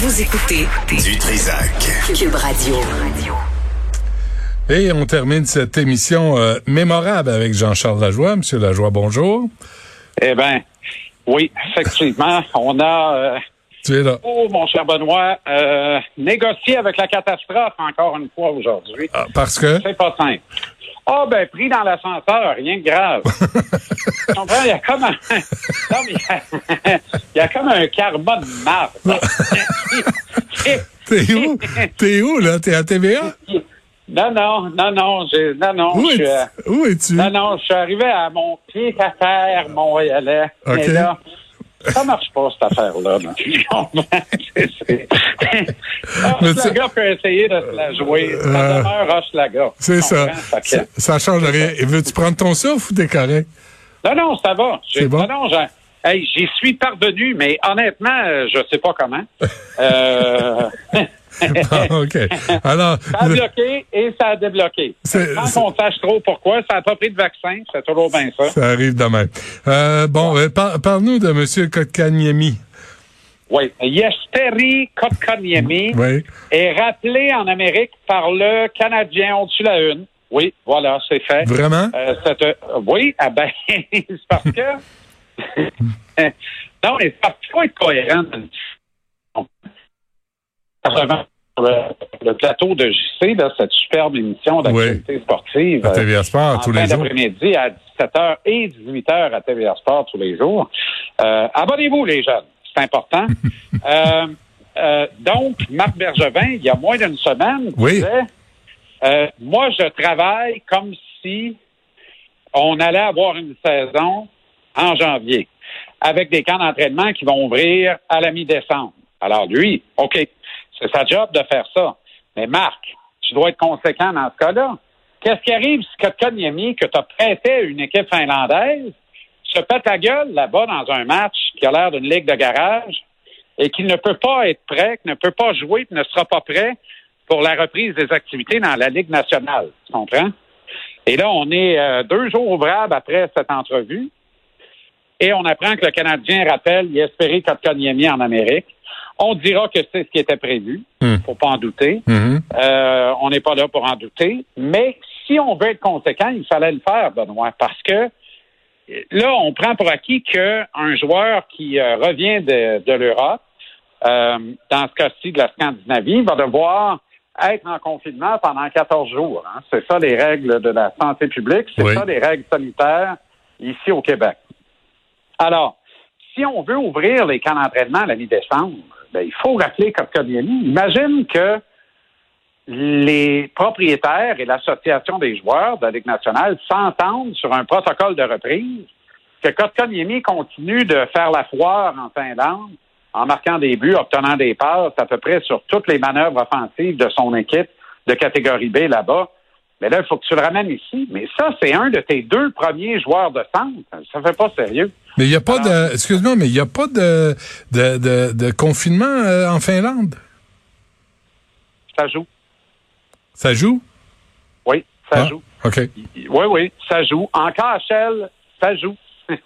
Vous écoutez Du Trizac. Cube Radio. Et on termine cette émission mémorable avec Jean-Charles Lajoie. Monsieur Lajoie, bonjour. Eh bien, oui, effectivement, on a, tu es là. mon cher Benoît, négocié avec la catastrophe encore une fois aujourd'hui. Ah, parce que? C'est pas simple. Ah, ben, pris dans l'ascenseur, rien de grave. Tu comprends? Il y a comme un... Non, mais il y a comme un karma de marde. T'es où, là? T'es à TVA? Non. Où es-tu? Non, je suis arrivé à mon pied à terre montréalais. OK. Mais là, ça marche pas, cette affaire-là. Hochelaga peut essayer de se la jouer. Ça demeure Hochelaga. C'est ça. Ça change rien. Et veux-tu prendre ton souffle ou t'es correct? Non, ça va. C'est bon? Non, j'y suis parvenu, mais honnêtement, je sais pas comment. OK. Alors, ça a bloqué et ça a débloqué. Sans qu'on sache trop pourquoi, ça n'a pas pris de vaccin, c'est toujours bien ça. Ça arrive de même. Parle-nous de M. Kotkaniemi. Oui. Yesteri Kotkaniemi est rappelé en Amérique par le Canadien au-dessus de la une. Oui, voilà, c'est fait. Vraiment? Oui, c'est parce que... non, mais ça peut pas être cohérent. Le plateau de JC, là, cette superbe émission d'actualité sportive. À TVA Sport, tous les jours. L'après-midi à 17h et 18h à TVA Sport tous les jours. Abonnez-vous, les jeunes. C'est important. Donc, Marc Bergevin, il y a moins d'une semaine, disait, moi, je travaille comme si on allait avoir une saison en janvier, avec des camps d'entraînement qui vont ouvrir à la mi-décembre. Alors lui, OK, c'est sa job de faire ça. Mais Marc, tu dois être conséquent dans ce cas-là. Qu'est-ce qui arrive si Kotkaniemi, que tu as prêté à une équipe finlandaise, se pète la gueule là-bas dans un match qui a l'air d'une ligue de garage et qu'il ne peut pas être prêt, qu'il ne peut pas jouer, qu'il ne sera pas prêt pour la reprise des activités dans la Ligue nationale. Tu comprends? Et là, on est 2 jours ouvrables après cette entrevue. Et on apprend que le Canadien rappelle Jesperi Kotkaniemi en Amérique. On dira que c'est ce qui était prévu. Faut pas en douter. On n'est pas là pour en douter. Mais si on veut être conséquent, il fallait le faire, Benoît, parce que là, on prend pour acquis qu'un joueur qui revient de l'Europe, dans ce cas-ci de la Scandinavie, va devoir être en confinement pendant 14 jours. Hein. C'est ça les règles de la santé publique. C'est ça les règles sanitaires ici au Québec. Alors, si on veut ouvrir les camps d'entraînement à la mi-décembre, il faut rappeler Kotkaniemi. Imagine que les propriétaires et l'association des joueurs de la Ligue nationale s'entendent sur un protocole de reprise, que Kotkaniemi continue de faire la foire en Finlande, en marquant des buts, obtenant des passes à peu près sur toutes les manœuvres offensives de son équipe de catégorie B là-bas. Mais là, il faut que tu le ramènes ici. Mais ça, c'est un de tes 2 premiers joueurs de centre. Ça fait pas sérieux. Mais il n'y a pas excuse-moi, mais il n'y a pas de confinement en Finlande? Ça joue. Ça joue? Oui, ça joue. OK. Oui, ça joue. En KHL, ça joue.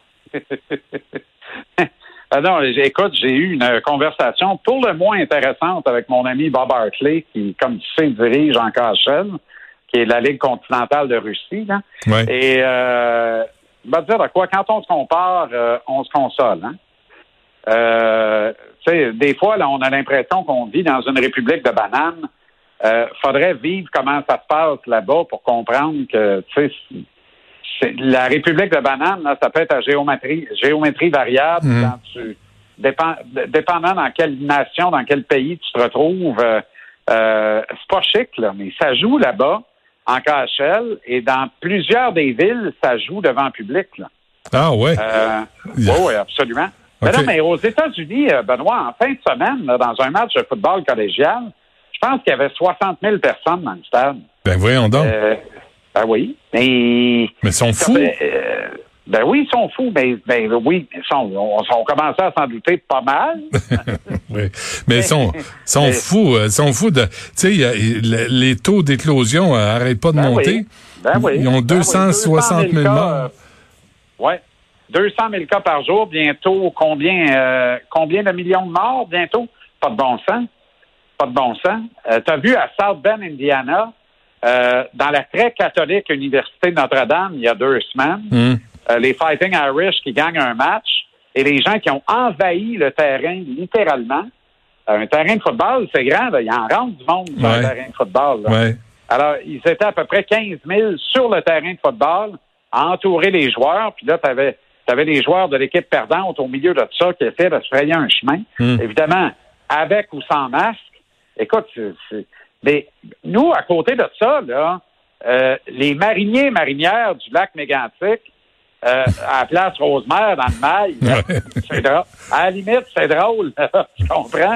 Non, écoute, j'ai eu une conversation pour le moins intéressante avec mon ami Bob Hartley, qui, comme tu sais, dirige en KHL, qui est la Ligue continentale de Russie. Là. Et va dire de quoi, quand on se compare, on se console. Hein? Tu sais, des fois, là, on a l'impression qu'on vit dans une république de bananes. Faudrait vivre comment ça se passe là-bas pour comprendre que, tu sais, la république de bananes, là, ça peut être à géométrie variable. Dépendant dans quelle nation, dans quel pays tu te retrouves. C'est pas chic, là, mais ça joue là-bas en KHL et dans plusieurs des villes, ça joue devant le public. Là. Ah ouais? Oui, absolument. Okay. Mais non, mais aux États-Unis, Benoît, en fin de semaine, là, dans un match de football collégial, je pense qu'il y avait 60 000 personnes dans le stade. Ben voyons donc. Ben oui. Mais ils sont fous. Ben oui, ils sont fous. Oui, on commençait à s'en douter pas mal. Oui. Mais ils sont fous. Ils sont fous de. Tu sais, les taux d'éclosion n'arrêtent pas de monter. Ils ont 260 000 morts. Oui. 200 000 cas par jour. Bientôt, combien de millions de morts? Bientôt Pas de bon sens. Pas de bon sens. Tu as vu à South Bend, Indiana, dans la très catholique Université de Notre-Dame, il y a 2 semaines, les Fighting Irish qui gagnent un match et les gens qui ont envahi le terrain, littéralement. Un terrain de football, c'est grand, là. Il en rentre du monde sur un terrain de football. Là. Ouais. Alors, ils étaient à peu près 15 000 sur le terrain de football à entourer les joueurs. Puis là, tu avais les joueurs de l'équipe perdante au milieu de tout ça qui essaient de se frayer un chemin. Évidemment, avec ou sans masque. Écoute, mais nous, à côté de ça, là, les marinières du lac Mégantic, à la place Rosemère, dans le Mail, c'est drôle. À la limite, c'est drôle, là, tu comprends?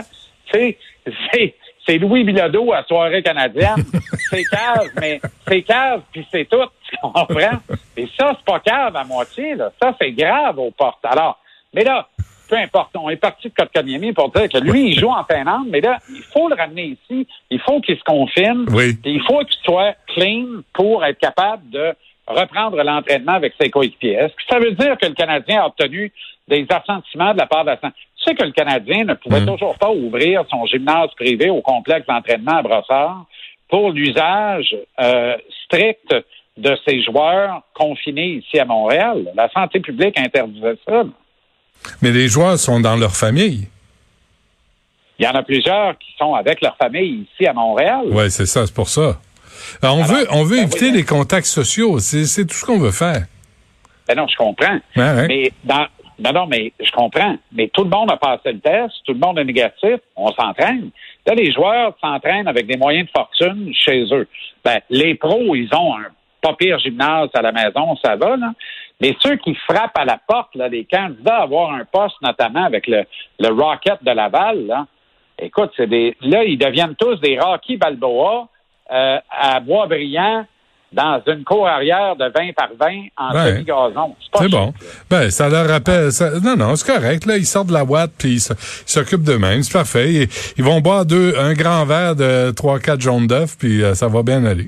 C'est Louis Bilodeau à soirée canadienne. C'est cave, mais c'est cave, puis c'est tout, tu comprends? Et ça, c'est pas cave à moitié, là. Ça, c'est grave aux portes. Alors, mais là, peu importe, on est parti de Kotkaniemi pour dire que lui, il joue en Finlande, mais là, il faut le ramener ici. Il faut qu'il se confine. Oui. Il faut qu'il soit clean pour être capable de reprendre l'entraînement avec ses coéquipiers. Est-ce que ça veut dire que le Canadien a obtenu des assentiments de la part de la santé? Tu sais que le Canadien ne pouvait toujours pas ouvrir son gymnase privé au complexe d'entraînement à Brossard pour l'usage strict de ses joueurs confinés ici à Montréal. La santé publique interdisait ça. Mais les joueurs sont dans leur famille. Il y en a plusieurs qui sont avec leur famille ici à Montréal. Oui, c'est ça, c'est pour ça. Alors, on veut éviter les contacts sociaux. C'est tout ce qu'on veut faire. Ben non, je comprends. Ouais. Mais mais je comprends. Mais tout le monde a passé le test, tout le monde est négatif, on s'entraîne. Là, les joueurs s'entraînent avec des moyens de fortune chez eux. Ben, les pros, ils ont un pas pire gymnase à la maison, ça va, là. Mais ceux qui frappent à la porte, là, les candidats à avoir un poste, notamment avec le Rocket de Laval, là, écoute, là, ils deviennent tous des Rocky Balboa à Boisbriand dans une cour arrière de 20 par 20 en semi-gazon. C'est bon. Ben, ça leur rappelle... Non, c'est correct. Là, ils sortent de la boîte puis ils s'occupent d'eux-mêmes. C'est parfait. Ils vont boire un grand verre de 3-4 jaunes d'œufs puis ça va bien aller.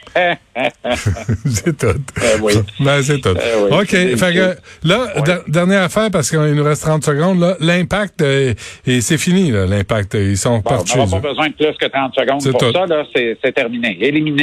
C'est tout. Oui. Ben, c'est tout. Oui. OK. Fait que, là, dernière affaire, parce qu'il nous reste 30 secondes, là, l'impact, et c'est fini, là, l'impact. Ils sont partis. On n'a pas besoin de plus que 30 secondes pour tout. Ça, là, c'est terminé.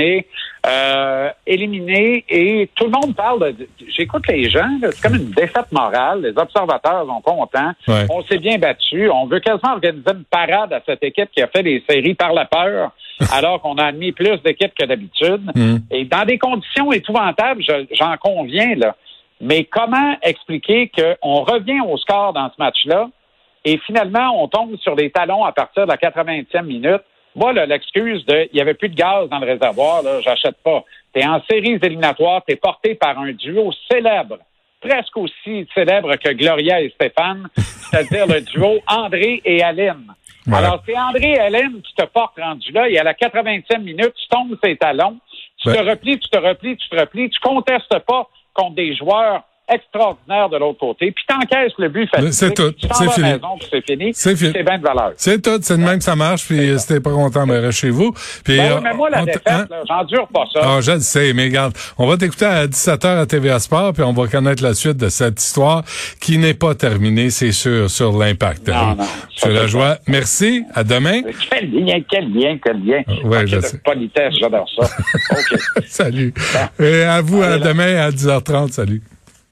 Éliminé, et tout le monde parle j'écoute les gens, là, c'est comme une défaite morale. Les observateurs sont contents. Ouais. On s'est bien battu. On veut quasiment organiser une parade à cette équipe qui a fait des séries par la peur, alors qu'on a admis plus d'équipes que d'habitude. Et dans des conditions épouvantables, j'en conviens, là. Mais comment expliquer qu'on revient au score dans ce match-là et finalement, on tombe sur les talons à partir de la 80e minute? Moi, là, l'excuse il y avait plus de gaz dans le réservoir, là, j'achète pas. T'es en séries éliminatoires, t'es porté par un duo célèbre, presque aussi célèbre que Gloria et Stéphane, c'est-à-dire le duo André et Aline. Ouais. Alors, c'est André et Aline qui te portent rendu là, et à la 80e minute, tu tombes ses talons, tu te replies, tu contestes pas contre des joueurs extraordinaires de l'autre côté, puis t'encaisses le but facile. C'est tout. C'est fini. C'est fini. C'est fini. C'est bien de valeur. C'est tout. C'est de même que ça marche, puis si t'es pas content, ben reste chez vous. Puis, oui, mais moi, la défaite, là, j'endure pas ça. Ah, je le sais, mais regarde, on va t'écouter à 17h à TVA Sport, puis on va connaître la suite de cette histoire qui n'est pas terminée, c'est sûr, sur l'impact. Non. C'est la joie. Merci. À demain. Quel lien. Ouais, je sais. Politesse, j'adore ça. OK. Salut. Et à vous, à demain à 10h30. Salut.